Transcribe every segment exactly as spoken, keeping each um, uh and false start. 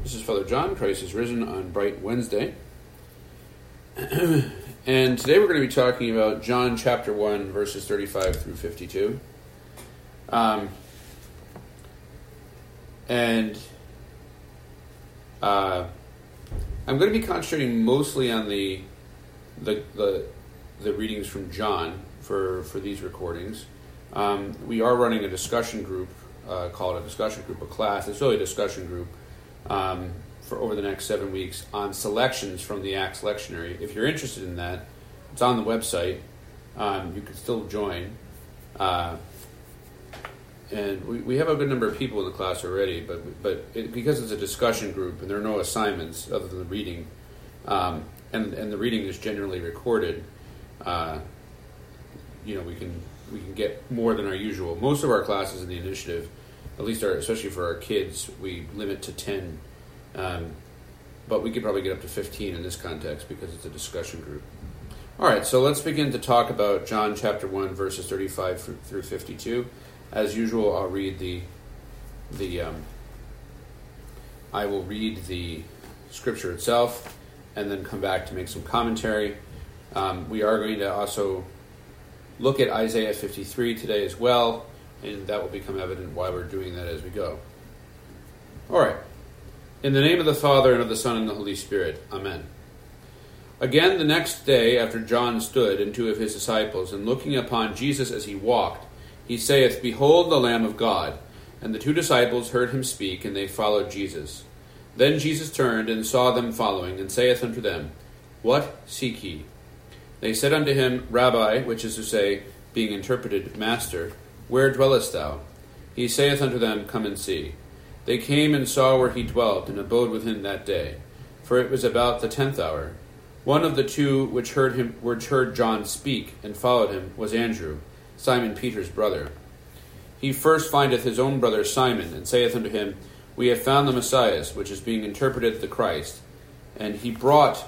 This is Father John. Christ is risen on bright Wednesday. And today we're going to be talking about John chapter one, verses thirty-five through fifty-two. Um, and uh, I'm going to be concentrating mostly on the the the, the readings from John for, for these recordings. Um, we are running a discussion group, uh, called a discussion group, a class. It's really a discussion group um, for over the next seven weeks on selections from the Acts Lectionary. If you're interested in that, it's on the website. Um, you can still join. Uh, and we, we have a good number of people in the class already, but but it, because it's a discussion group and there are no assignments other than the reading, um, and, and the reading is generally recorded, uh, you know, we can we can get more than our usual. Most of our classes in the initiative, at least our, especially for our kids, we limit to ten. Um, but we could probably get up to fifteen in this context because it's a discussion group. All right, so let's begin to talk about John chapter one, verses thirty-five through fifty-two. As usual, I'll read the the um, I will read the scripture itself and then come back to make some commentary. Um, we are going to also look at Isaiah fifty-three today as well, and that will become evident why we're doing that as we go. All right. In the name of the Father, and of the Son, and the Holy Spirit. Amen. Again the next day, after John stood, and two of his disciples, and looking upon Jesus as he walked, he saith, Behold the Lamb of God. And the two disciples heard him speak, and they followed Jesus. Then Jesus turned, and saw them following, and saith unto them, What seek ye? They said unto him, Rabbi, which is to say, being interpreted, Master, where dwellest thou? He saith unto them, Come and see. They came and saw where he dwelt, and abode with him that day. For it was about the tenth hour. One of the two which heard him, which heard John speak, and followed him, was Andrew, Simon Peter's brother. He first findeth his own brother Simon, and saith unto him, We have found the Messiah, which is being interpreted the Christ. And he brought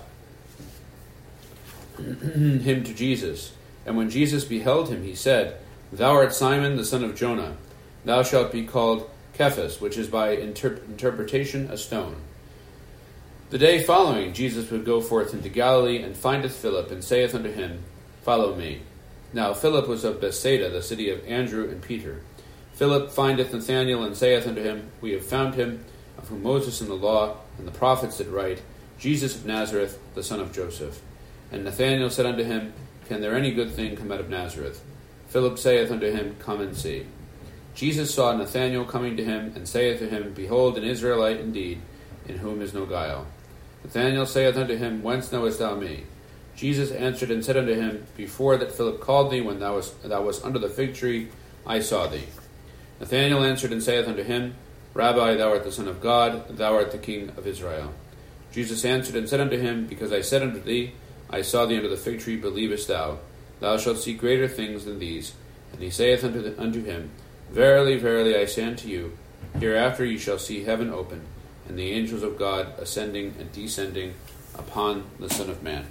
him to Jesus. And when Jesus beheld him, he said, Thou art Simon, the son of Jonah. Thou shalt be called Cephas, which is by inter- interpretation a stone. The day following, Jesus would go forth into Galilee, and findeth Philip, and saith unto him, Follow me. Now Philip was of Bethsaida, the city of Andrew and Peter. Philip findeth Nathanael, and saith unto him, We have found him, of whom Moses in the law and the prophets did write, Jesus of Nazareth, the son of Joseph. And Nathanael said unto him, Can there any good thing come out of Nazareth? Philip saith unto him, Come and see. Jesus saw Nathanael coming to him, and saith to him, Behold, an Israelite indeed, in whom is no guile. Nathanael saith unto him, Whence knowest thou me? Jesus answered and said unto him, Before that Philip called thee, when thou wast, thou wast under the fig tree, I saw thee. Nathanael answered and saith unto him, Rabbi, thou art the Son of God, thou art the King of Israel. Jesus answered and said unto him, Because I said unto thee, I saw thee under the fig tree, believest thou? Thou shalt see greater things than these. And he saith unto, the, unto him, Verily, verily, I say unto you, hereafter ye shall see heaven open, and the angels of God ascending and descending upon the Son of Man.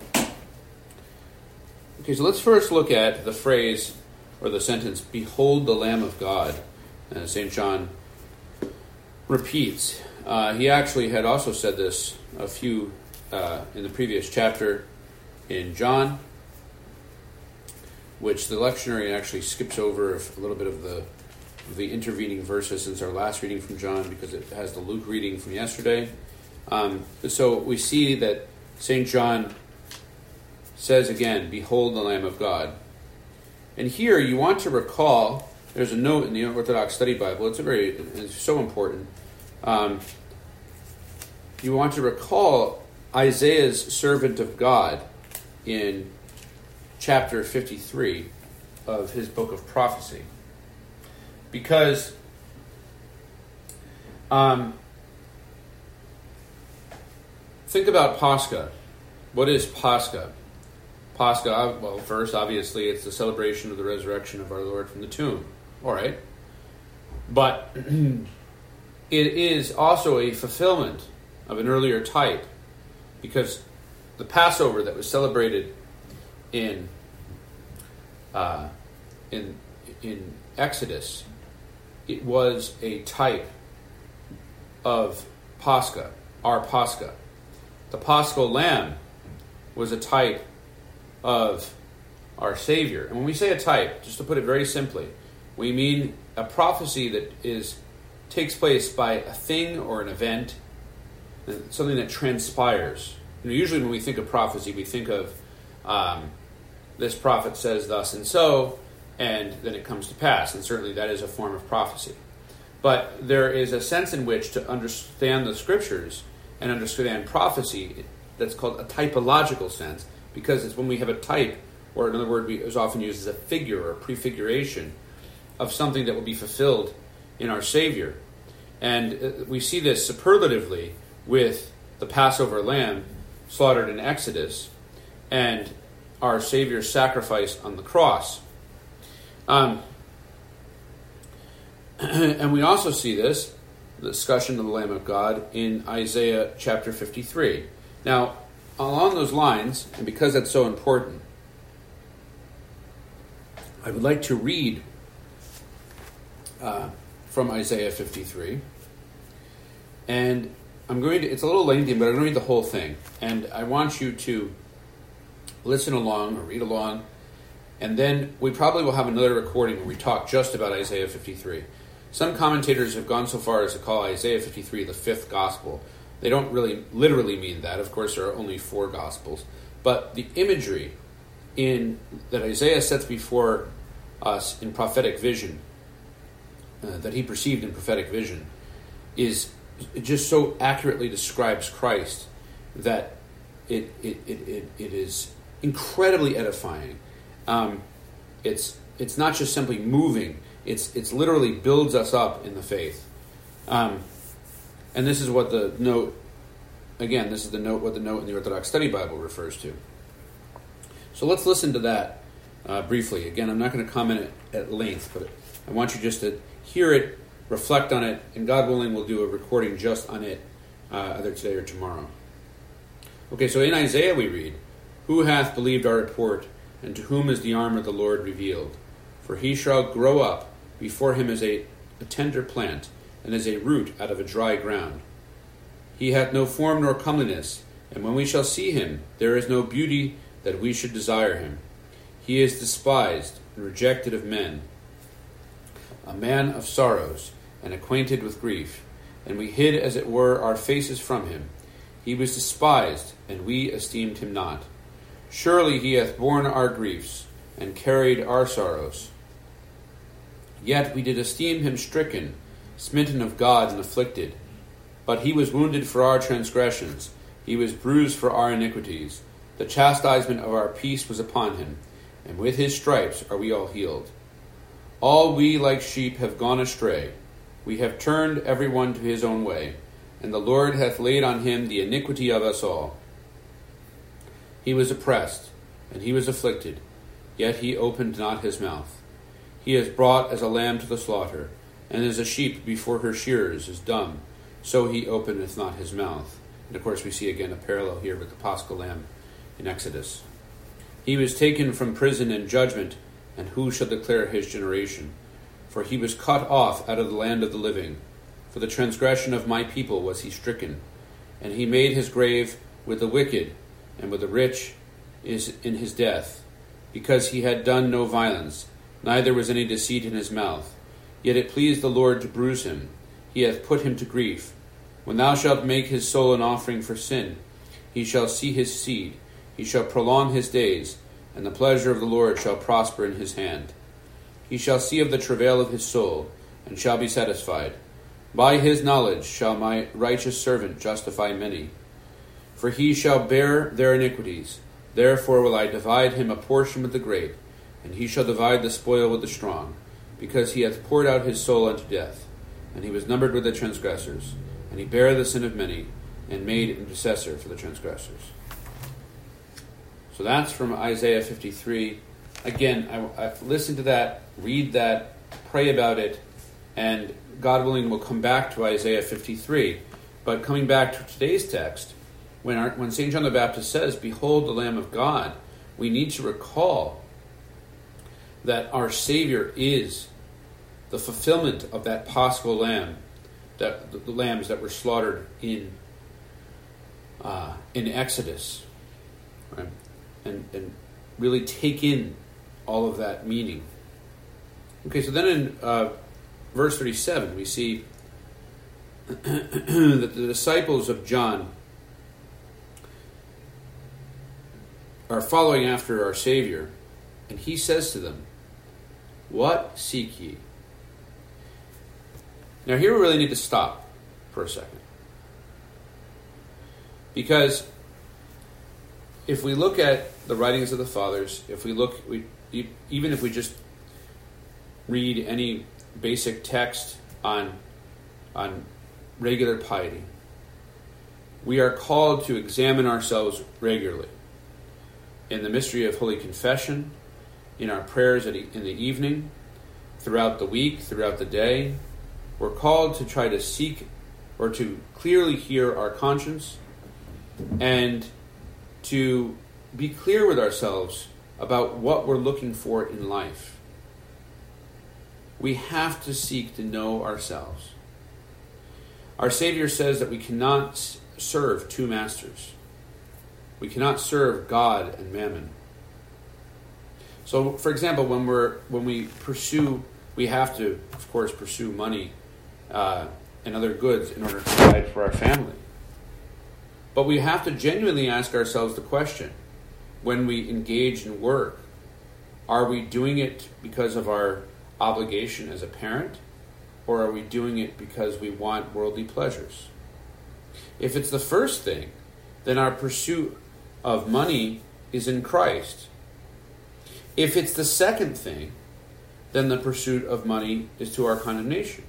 Okay, so let's first look at the phrase, or the sentence, Behold the Lamb of God, uh, Saint John repeats. Uh, he actually had also said this a few uh, in the previous chapter in John, which the lectionary actually skips over a little bit of the of the intervening verses since our last reading from John, because it has the Luke reading from yesterday. Um, so we see that Saint John says again, Behold the Lamb of God. And here you want to recall, there's a note in the Orthodox Study Bible, it's a very, it's so important. Um, you want to recall Isaiah's servant of God in chapter fifty-three of his book of prophecy. Because um, think about Pascha. What is Pascha? Pascha, well, first, obviously, it's the celebration of the resurrection of our Lord from the tomb. All right. But it is also a fulfillment of an earlier type, because the Passover that was celebrated in uh, in in Exodus, it was a type of Pascha, our Pascha. The Paschal lamb was a type of our Savior. And when we say a type, just to put it very simply, we mean a prophecy that is takes place by a thing or an event, something that transpires. You know, usually when we think of prophecy, we think of um, this prophet says thus and so, and then it comes to pass. And certainly that is a form of prophecy. But there is a sense in which to understand the Scriptures and understand prophecy that's called a typological sense, because it's when we have a type, or another word is often used as a figure or a prefiguration of something that will be fulfilled in our Savior. And we see this superlatively with the Passover lamb slaughtered in Exodus and our Savior's sacrifice on the cross. Um, and we also see this, the discussion of the Lamb of God, in Isaiah chapter fifty-three. Now, along those lines, and because that's so important, I would like to read uh, from Isaiah fifty-three. And I'm going to, it's a little lengthy, but I'm going to read the whole thing. And I want you to listen along or read along. And then we probably will have another recording where we talk just about Isaiah fifty-three. Some commentators have gone so far as to call Isaiah fifty-three the fifth gospel. They don't really literally mean that. Of course, there are only four gospels. But the imagery in that Isaiah sets before us in prophetic vision, uh, that he perceived in prophetic vision, is it just so accurately describes Christ that it it it, it, it is incredibly edifying. Um, it's it's not just simply moving. It's it's literally builds us up in the faith. Um, and this is what the note, again, this is the note what the note in the Orthodox Study Bible refers to. So let's listen to that uh, briefly. Again, I'm not going to comment at, at length, but I want you just to hear it, reflect on it, and God willing, we'll do a recording just on it, uh, either today or tomorrow. Okay, so in Isaiah we read, "Who hath believed our report, and to whom is the arm of the Lord revealed? For he shall grow up before him as a, a tender plant, and as a root out of a dry ground. He hath no form nor comeliness, and when we shall see him, there is no beauty that we should desire him. He is despised and rejected of men, a man of sorrows, and acquainted with grief, and we hid as it were our faces from him. He was despised, and we esteemed him not. Surely he hath borne our griefs, and carried our sorrows. Yet we did esteem him stricken, smitten of God, and afflicted. But he was wounded for our transgressions, he was bruised for our iniquities. The chastisement of our peace was upon him, and with his stripes are we all healed. All we like sheep have gone astray. We have turned every one to his own way, and the Lord hath laid on him the iniquity of us all. He was oppressed, and he was afflicted, yet he opened not his mouth. He is brought as a lamb to the slaughter, and as a sheep before her shearers is dumb, so he openeth not his mouth." And of course we see again a parallel here with the Paschal lamb in Exodus. "He was taken from prison and judgment, and who shall declare his generation? For he was cut off out of the land of the living. For the transgression of my people was he stricken. And he made his grave with the wicked, and with the rich is in his death, because he had done no violence, neither was any deceit in his mouth. Yet it pleased the Lord to bruise him. He hath put him to grief. When thou shalt make his soul an offering for sin, he shall see his seed, he shall prolong his days, and the pleasure of the Lord shall prosper in his hand. He shall see of the travail of his soul, and shall be satisfied. By his knowledge shall my righteous servant justify many. For he shall bear their iniquities. Therefore will I divide him a portion with the great, and he shall divide the spoil with the strong, because he hath poured out his soul unto death, and he was numbered with the transgressors, and he bare the sin of many, and made intercessor for the transgressors." So that's from Isaiah fifty-three. Again, I, I listen to that, read that, pray about it, and God willing, we'll come back to Isaiah fifty-three. But coming back to today's text, when, our, when Saint John the Baptist says, "Behold the Lamb of God," we need to recall that our Savior is the fulfillment of that Paschal Lamb that the, the lambs that were slaughtered in uh, in Exodus, right? And and really take in all of that meaning. Okay, so then in uh, verse thirty-seven, we see that the disciples of John are following after our Savior, and he says to them, "What seek ye?" Now here we really need to stop for a second. Because if we look at the writings of the fathers, if we look, we, even if we just read any basic text on, on regular piety, we are called to examine ourselves regularly. In the mystery of Holy Confession, in our prayers in the evening, throughout the week, throughout the day, we're called to try to seek or to clearly hear our conscience and to be clear with ourselves about what we're looking for in life. We have to seek to know ourselves. Our Savior says that we cannot serve two masters. We cannot serve God and mammon. So, for example, when we're when we pursue, we have to, of course, pursue money uh, and other goods in order to provide for our family. But we have to genuinely ask ourselves the question: when we engage in work, are we doing it because of our obligation as a parent, or are we doing it because we want worldly pleasures? If it's the first thing, then our pursuit of money is in Christ. If it's the second thing, then the pursuit of money is to our condemnation.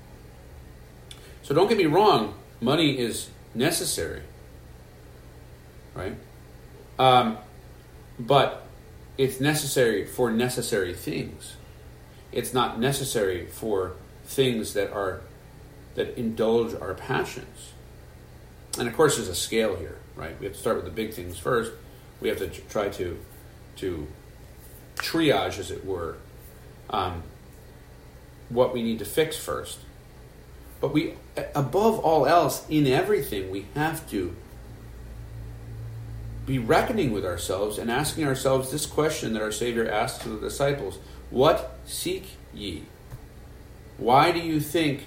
So don't get me wrong, money is necessary, right? Um, but it's necessary for necessary things. It's not necessary for things that are that indulge our passions. And of course, there's a scale here, right? We have to start with the big things first. We have to try to to triage, as it were, um, what we need to fix first. But we, above all else, in everything, we have to be reckoning with ourselves and asking ourselves this question that our Savior asked to the disciples: "What seek ye?" Why do you think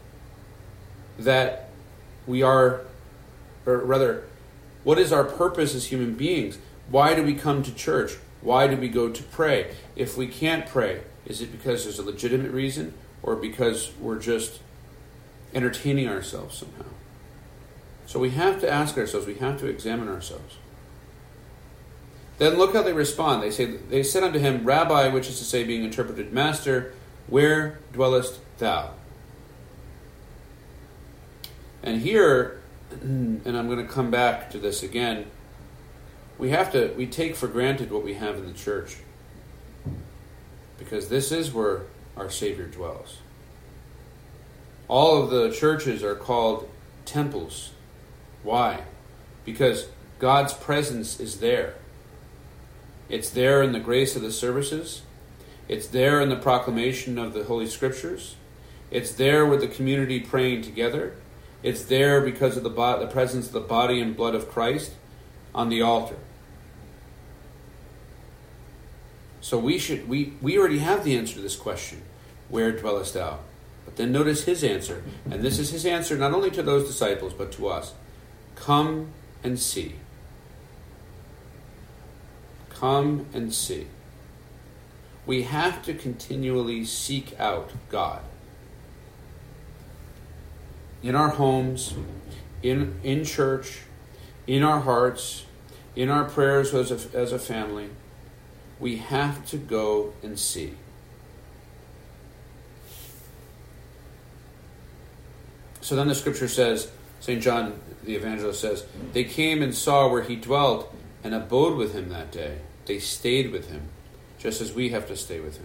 that we are, or rather, what is our purpose as human beings? Why do we come to church? Why do we go to pray? If we can't pray, is it because there's a legitimate reason, or because we're just entertaining ourselves somehow? So we have to ask ourselves, we have to examine ourselves. Then look how they respond. They say, they said unto him, "Rabbi," which is to say, being interpreted, "Master, where dwellest thou?" And here, and I'm going to come back to this again, we have to, we take for granted what we have in the church, because this is where our Savior dwells. All of the churches are called temples. Why? Because God's presence is there. It's there in the grace of the services. It's there in the proclamation of the Holy Scriptures. It's there with the community praying together. It's there because of the, bo- the presence of the body and blood of Christ on the altar. So we should we, we already have the answer to this question: where dwellest thou? But then notice his answer, and this is his answer not only to those disciples but to us: come and see. Come and see. We have to continually seek out God. In our homes, in in church, in our hearts, in our prayers as a, as a family, we have to go and see. So then the scripture says, Saint John the Evangelist says, they came and saw where he dwelt and abode with him that day. They stayed with him, just as we have to stay with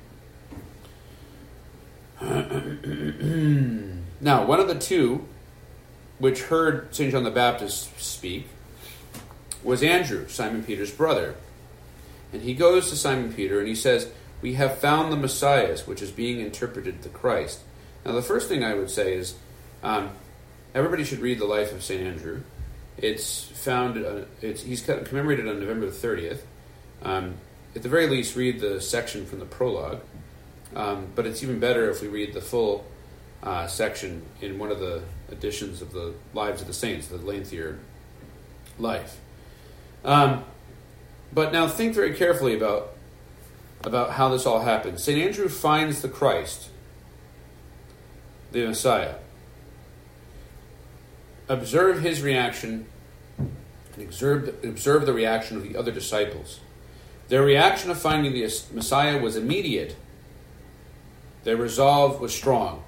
him. Now, one of the two which heard Saint John the Baptist speak was Andrew, Simon Peter's brother. And he goes to Simon Peter and he says, "We have found the Messiah," which is being interpreted the Christ. Now, the first thing I would say is, Um, everybody should read the life of Saint Andrew. It's found. Uh, it's he's commemorated on November the thirtieth. Um, at the very least, read the section from the prologue. Um, but it's even better if we read the full uh, section in one of the editions of the Lives of the Saints, the lengthier life. Um, but now think very carefully about about how this all happens. Saint Andrew finds the Christ, the Messiah. Observe his reaction and observe, observe the reaction of the other disciples. Their reaction of finding the Messiah was immediate. Their resolve was strong.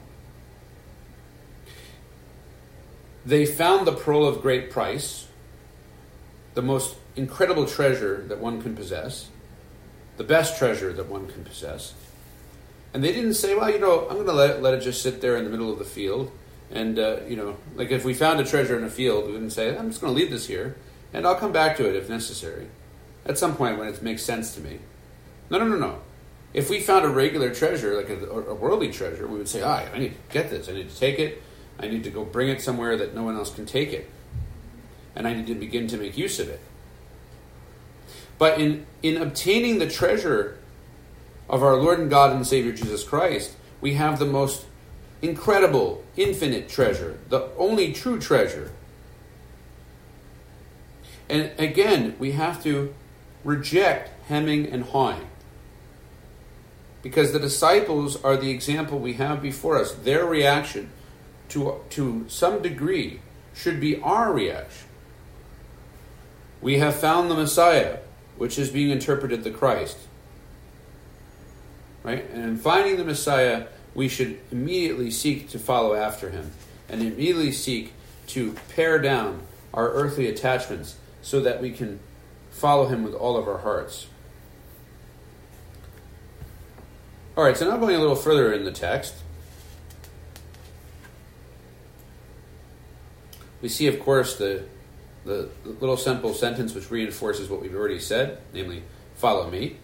They found the pearl of great price, the most incredible treasure that one can possess, the best treasure that one can possess. And they didn't say, well, you know, I'm going to let, let it just sit there in the middle of the field. And, uh, you know, like if we found a treasure in a field, we wouldn't say, I'm just going to leave this here, and I'll come back to it if necessary, at some point when it makes sense to me. No, no, no, no. If we found a regular treasure, like a, a worldly treasure, we would say, ah, I need to get this. I need to take it. I need to go bring it somewhere that no one else can take it. And I need to begin to make use of it. But in, in obtaining the treasure of our Lord and God and Savior Jesus Christ, we have the most incredible, infinite treasure, the only true treasure. And again, we have to reject hemming and hawing. Because the disciples are the example we have before us. Their reaction, to, to some degree, should be our reaction. We have found the Messiah, which is being interpreted the Christ. Right? And in finding the Messiah, we should immediately seek to follow after him. And immediately seek to pare down our earthly attachments so that we can follow him with all of our hearts. All right, so now going a little further in the text, we see, of course, the, the little simple sentence which reinforces what we've already said, namely, follow me.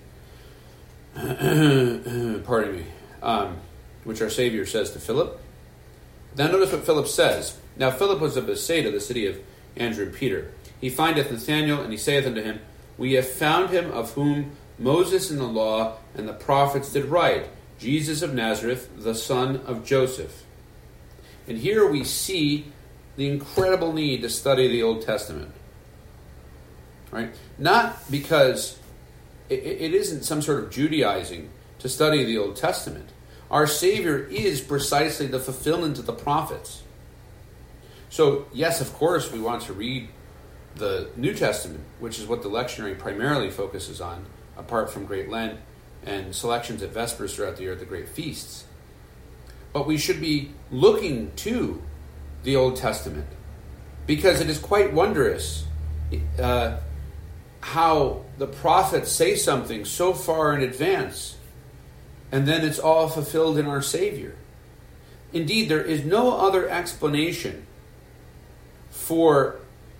Pardon me. Um, which our Savior says to Philip. Now notice what Philip says. Now Philip was of Bethsaida, the city of Andrew and Peter. He findeth Nathanael, and he saith unto him, We have found him of whom Moses in the law and the prophets did write, Jesus of Nazareth, the son of Joseph. And here we see the incredible need to study the Old Testament. Right? Not because it, it isn't some sort of Judaizing to study the Old Testament. Our Savior is precisely the fulfillment of the prophets. So, yes, of course, we want to read the New Testament, which is what the lectionary primarily focuses on, apart from Great Lent and selections at Vespers throughout the year at the great feasts. But we should be looking to the Old Testament, because it is quite wondrous uh, how the prophets say something so far in advance, and then it's all fulfilled in our Savior. Indeed, there is no other explanation for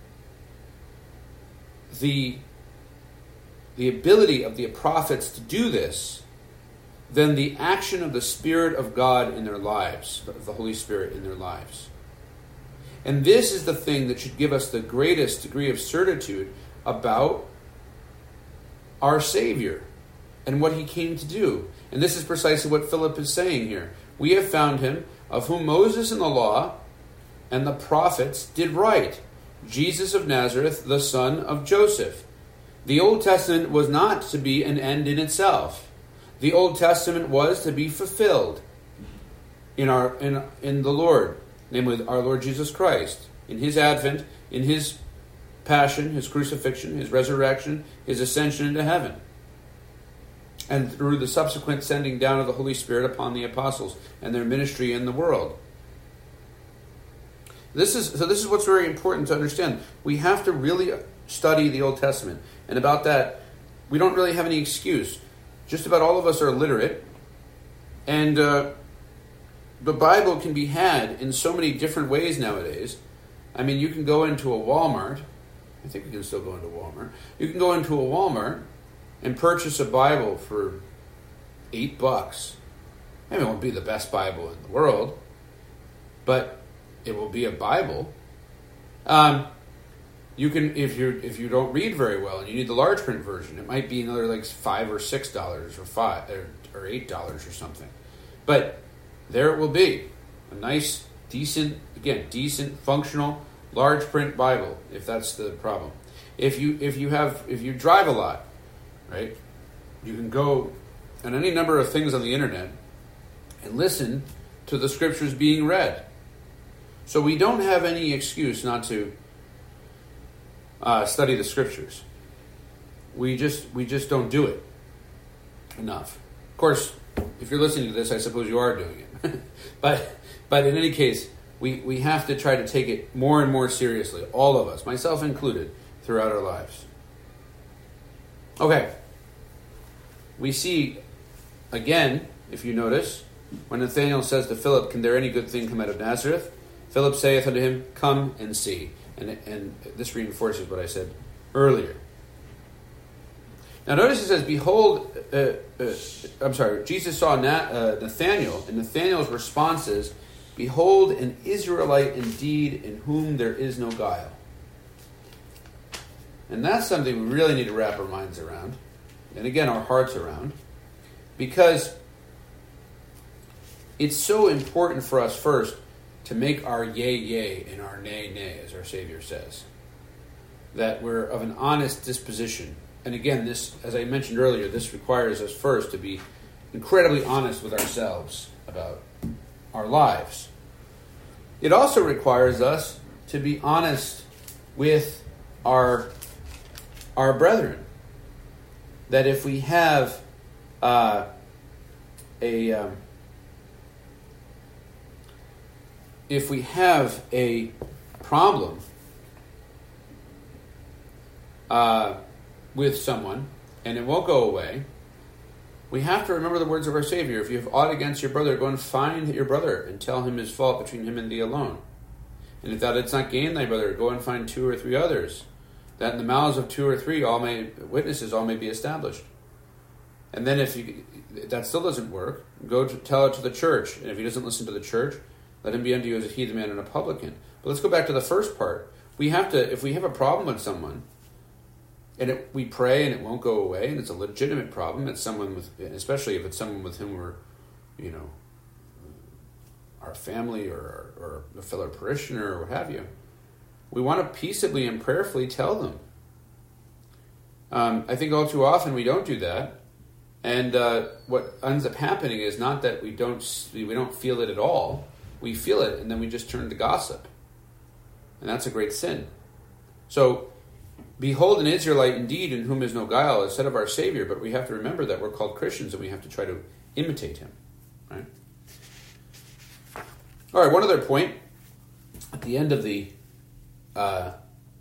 the, the ability of the prophets to do this than the action of the Spirit of God in their lives, of the Holy Spirit in their lives. And this is the thing that should give us the greatest degree of certitude about our Savior and what he came to do. And this is precisely what Philip is saying here. We have found him of whom Moses in the law and the prophets did write, Jesus of Nazareth, the son of Joseph. The Old Testament was not to be an end in itself. The Old Testament was to be fulfilled in our in, in the Lord, namely our Lord Jesus Christ, in his advent, in his passion, his crucifixion, his resurrection, his ascension into heaven, and through the subsequent sending down of the Holy Spirit upon the apostles and their ministry in the world. This is so. This is what's very important to understand. We have to really study the Old Testament, and about that, we don't really have any excuse. Just about all of us are illiterate, and uh, the Bible can be had in so many different ways nowadays. I mean, you can go into a Walmart. I think we can still go into Walmart. You can go into a Walmart and purchase a Bible for eight bucks. Maybe it won't be the best Bible in the world, but it will be a Bible. Um, you can if you if you don't read very well and you need the large print version, it might be another like five or six dollars or five or, or eight dollars or something. But there it will be, a nice, decent, again, decent, functional, large print Bible. If that's the problem, if you if you have if you drive a lot, right, you can go on any number of things on the internet and listen to the scriptures being read. So we don't have any excuse not to uh, study the scriptures. We just we just don't do it enough. Of course, if you're listening to this, I suppose you are doing it. but but in any case, we, we have to try to take it more and more seriously, all of us, myself included, throughout our lives. Okay. We see, again, if you notice, when Nathanael says to Philip, "Can there any good thing come out of Nazareth?" Philip saith unto him, "Come and see." And, and this reinforces what I said earlier. Now notice it says, behold, uh, uh, I'm sorry, Jesus saw Nat, uh, Nathanael, and Nathanael's response is, "Behold, an Israelite indeed, in whom there is no guile." And that's something we really need to wrap our minds around, and again, our hearts around, because it's so important for us first to make our yea, yea, and our nay, nay, as our Savior says. That we're of an honest disposition. And again, this, as I mentioned earlier, this requires us first to be incredibly honest with ourselves about our lives. It also requires us to be honest with our, our brethren. That if we have uh, a... Um, If we have a problem uh, with someone and it won't go away, we have to remember the words of our Savior. If you have aught against your brother, go and find your brother and tell him his fault between him and thee alone. And if thou didst not gain thy brother, go and find two or three others, that in the mouths of two or three all may witnesses all may be established. And then if you, that still doesn't work, go to tell it to the church. And if he doesn't listen to the church, let him be unto you as a heathen man and a publican. But let's go back to the first part. We have to, if we have a problem with someone, and it, we pray and it won't go away, and it's a legitimate problem, it's someone with, especially if it's someone with whom we're, you know, our family or, or a fellow parishioner or what have you, we want to peaceably and prayerfully tell them. Um, I think all too often we don't do that, and uh, what ends up happening is not that we don't we don't feel it at all. We feel it, and then we just turn to gossip. And that's a great sin. So, behold an Israelite indeed in whom is no guile, is said of our Savior, but we have to remember that we're called Christians and we have to try to imitate him. Right? All right, one other point. At the end of the, uh,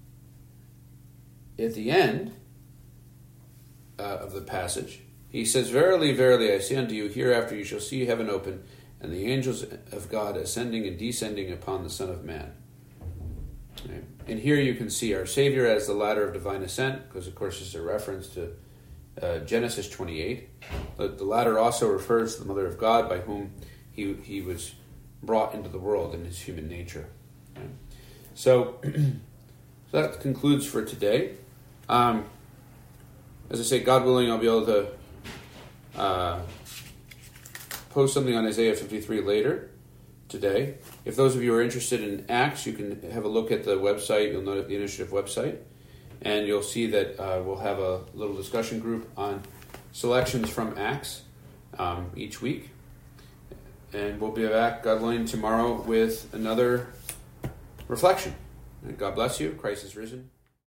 at the end uh, of the passage, he says, "Verily, verily, I say unto you, hereafter you shall see heaven open, and the angels of God ascending and descending upon the Son of Man." Okay. And here you can see our Savior as the ladder of divine ascent, because of course this is a reference to uh, Genesis twenty-eight. But the ladder also refers to the Mother of God, by whom he he was brought into the world in his human nature. Okay. So, so that concludes for today. Um, as I say, God willing, I'll be able to uh, post something on Isaiah fifty-three later today. If those of you are interested in Acts, you can have a look at the website. You'll note the initiative website, and you'll see that uh, we'll have a little discussion group on selections from Acts um, each week. And we'll be back, God willing, tomorrow with another reflection. And God bless you. Christ is risen.